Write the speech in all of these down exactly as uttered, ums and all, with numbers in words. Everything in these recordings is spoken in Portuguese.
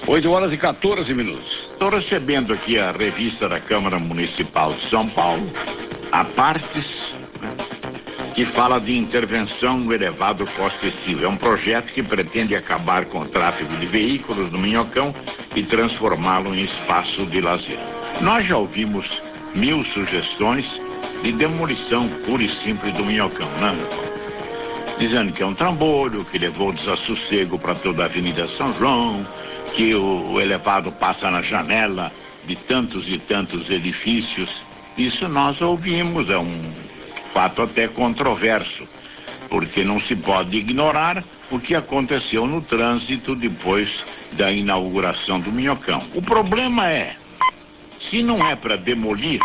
oito horas e quatorze minutos. Estou recebendo aqui a revista da Câmara Municipal de São Paulo, a partes, né, que fala de intervenção no elevado Costa e Silva. É um projeto que pretende acabar com o tráfego de veículos no Minhocão e transformá-lo em espaço de lazer. Nós já ouvimos mil sugestões de demolição pura e simples do Minhocão, né, meu irmão? Dizendo que é um trambolho, que levou desassossego para toda a Avenida São João, que o, o elevado passa na janela de tantos e tantos edifícios. Isso nós ouvimos, é um fato até controverso, porque não se pode ignorar o que aconteceu no trânsito depois da inauguração do Minhocão. O problema é, se não é para demolir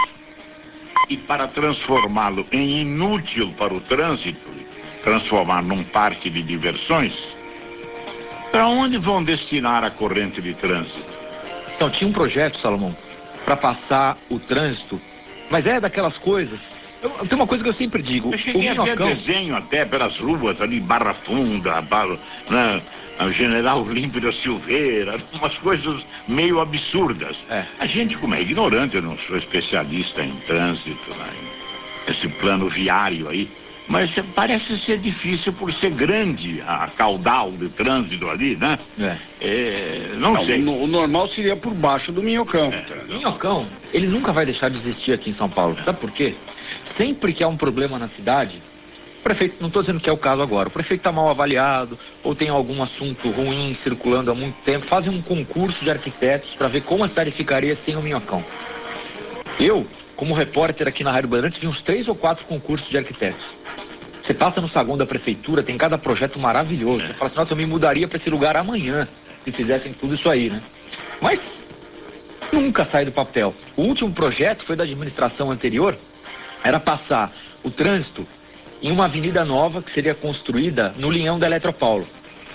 e para transformá-lo em inútil para o trânsito, transformar num parque de diversões, para onde vão destinar a corrente de trânsito? Então, tinha um projeto, Salomão, para passar o trânsito, mas é daquelas coisas. Eu, tem uma coisa que eu sempre digo. Eu cheguei o Minhocão... a ver desenho até pelas ruas ali, Barra Funda, Barra, né, a General Olímpio da Silveira, umas coisas meio absurdas. É. A gente, como é ignorante, eu não sou especialista em trânsito, né, esse plano viário aí, mas parece ser difícil por ser grande a caudal de trânsito ali, né? É. É, não, Não, sei. O, o normal seria por baixo do Minhocão. É. Minhocão, ele nunca vai deixar de existir aqui em São Paulo. Sabe por quê? Sempre que há um problema na cidade, o prefeito, não estou dizendo que é o caso agora, o prefeito está mal avaliado, ou tem algum assunto ruim circulando há muito tempo, fazem um concurso de arquitetos para ver como a cidade ficaria sem o Minhocão. Eu, como repórter aqui na Rádio Bandeirantes, vi uns três ou quatro concursos de arquitetos. Você passa no saguão da prefeitura, tem cada projeto maravilhoso. Você fala assim, nossa, eu me mudaria para esse lugar amanhã, se fizessem tudo isso aí, né? Mas nunca sai do papel. O último projeto foi da administração anterior, era passar o trânsito em uma avenida nova que seria construída no linhão da Eletropaulo,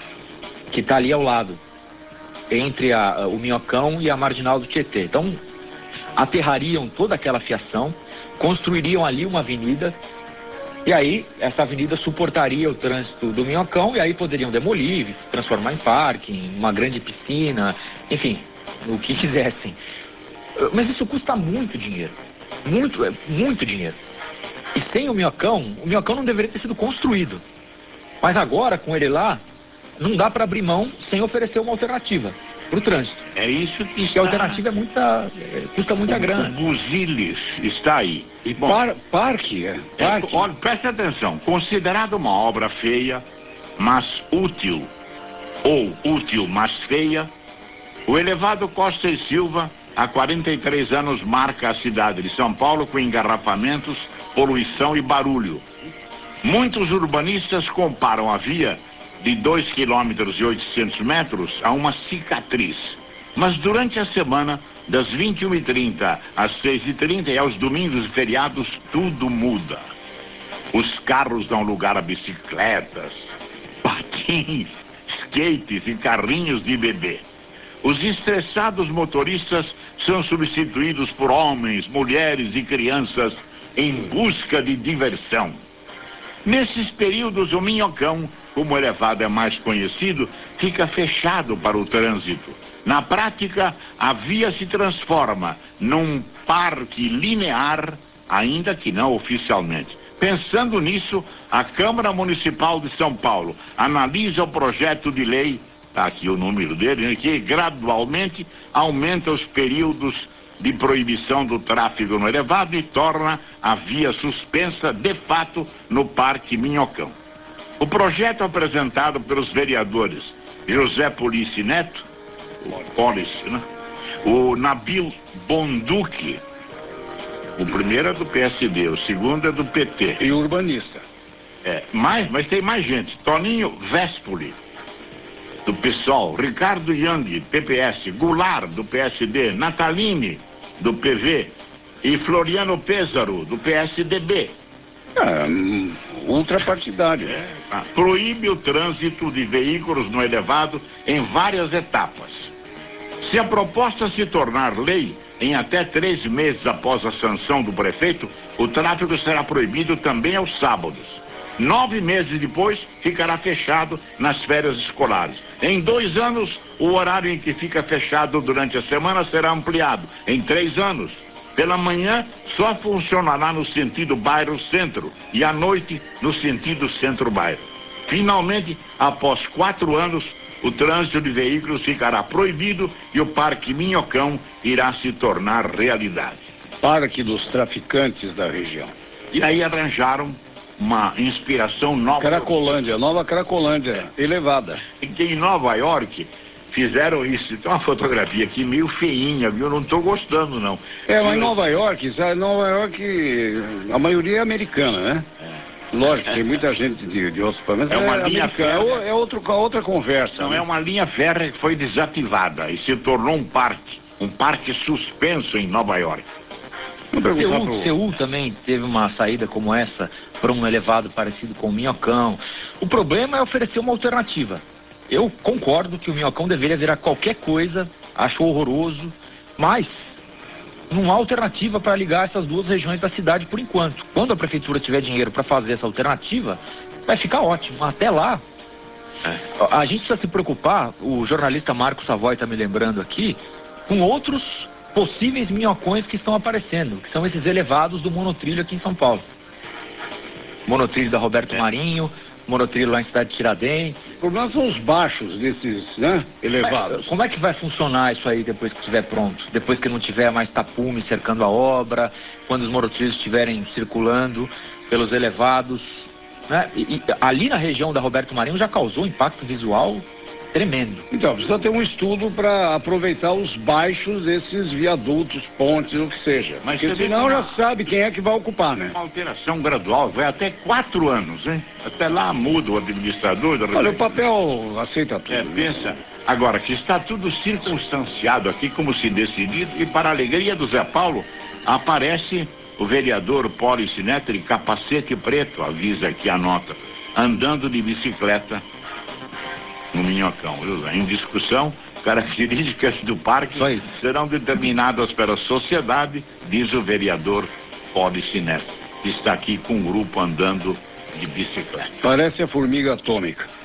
que está ali ao lado, entre a, o Minhocão e a Marginal do Tietê. Então, aterrariam toda aquela fiação, construiriam ali uma avenida, e aí essa avenida suportaria o trânsito do Minhocão, e aí poderiam demolir, transformar em parque, em uma grande piscina, enfim, o que quisessem. Mas isso custa muito dinheiro, muito, muito dinheiro. E sem o Minhocão, o Minhocão não deveria ter sido construído. Mas agora, com ele lá, não dá para abrir mão sem oferecer uma alternativa para o trânsito. É isso que Porque a alternativa é muita, custa muita grana. O Busilis está aí. E Bom, par, parque, é. Parque. É, olha, preste atenção. Considerado uma obra feia, mas útil, ou útil, mas feia, o elevado Costa e Silva, há quarenta e três anos, marca a cidade de São Paulo com engarrafamentos, poluição e barulho. Muitos urbanistas comparam a via de dois quilômetros e oitocentos metros a uma cicatriz. Mas durante a semana, das vinte e uma e trinta às seis e trinta e aos domingos e feriados, tudo muda. Os carros dão lugar a bicicletas, patins, skates e carrinhos de bebê. Os estressados motoristas são substituídos por homens, mulheres e crianças em busca de diversão. Nesses períodos, o Minhocão, como o elevado é mais conhecido, fica fechado para o trânsito. Na prática, a via se transforma num parque linear, ainda que não oficialmente. Pensando nisso, a Câmara Municipal de São Paulo analisa o projeto de lei, está aqui o número dele, que gradualmente aumenta os períodos de proibição do tráfego no elevado e torna a via suspensa, de fato, no Parque Minhocão. O projeto apresentado pelos vereadores José Police Neto, Police, né? O Nabil Bonduque, o primeiro é do P S D, o segundo é do P T. E urbanista. É, mais, mas tem mais gente. Toninho Vespoli, do PSOL, Ricardo Young, P P S, Goulart, do P S D, Nataline, do P V, e Floriano Pêsaro, do P S D B. É, ultrapartidário. É, ah, proíbe o trânsito de veículos no elevado em várias etapas. Se a proposta se tornar lei, em até três meses após a sanção do prefeito, o tráfego será proibido também aos sábados. Nove meses depois, ficará fechado nas férias escolares. Em dois anos, o horário em que fica fechado durante a semana será ampliado. Em três anos, pela manhã, só funcionará no sentido bairro-centro e à noite, no sentido centro-bairro. Finalmente, após quatro anos, o trânsito de veículos ficará proibido e o Parque Minhocão irá se tornar realidade. Parque dos traficantes da região. E aí arranjaram uma inspiração nova. Cracolândia, nova Cracolândia, elevada. Que em Nova York fizeram isso. Tem uma fotografia aqui meio feinha, viu? Eu não estou gostando, não. É, mas em Nova York, sabe, Nova York, a maioria é americana, né? É. Lógico, tem muita gente de, de outros países, mas é, uma é linha americana, é, é outro, outra conversa. Não, né? É uma linha férrea que foi desativada e se tornou um parque, um parque suspenso em Nova York. Seul, pro... Seul também teve uma saída como essa para um elevado parecido com o Minhocão. O problema é oferecer uma alternativa. Eu concordo que o Minhocão deveria virar qualquer coisa, acho horroroso, mas não há alternativa para ligar essas duas regiões da cidade por enquanto. Quando a prefeitura tiver dinheiro para fazer essa alternativa, vai ficar ótimo. Até lá, a gente precisa se preocupar, o jornalista Marco Savoy está me lembrando aqui, com outros possíveis minhocões que estão aparecendo, que são esses elevados do monotrilho aqui em São Paulo. Monotrilho da Roberto é. Marinho, monotrilho lá em Cidade de Tiradentes. O problema são os baixos desses, né, elevados. Mas, como é que vai funcionar isso aí depois que estiver pronto? Depois que não tiver mais tapume cercando a obra, quando os monotrilhos estiverem circulando pelos elevados, né? E, e, ali na região da Roberto Marinho já causou impacto visual tremendo. Então, precisa ter um estudo para aproveitar os baixos desses viadutos, pontes, o que seja. Mas porque senão uma... já sabe quem é que vai ocupar, né? Uma alteração gradual, vai até quatro anos, hein? Até lá muda o administrador. Da Olha, o papel aceita tudo. É, pensa. Agora, que está tudo circunstanciado aqui, como se decidido, e para a alegria do Zé Paulo, aparece o vereador Policinete de capacete preto, avisa aqui a nota, andando de bicicleta no Minhocão, viu? Em discussão, características do parque serão determinadas pela sociedade, diz o vereador Policinete, que está aqui com um grupo andando de bicicleta. Parece a formiga atômica.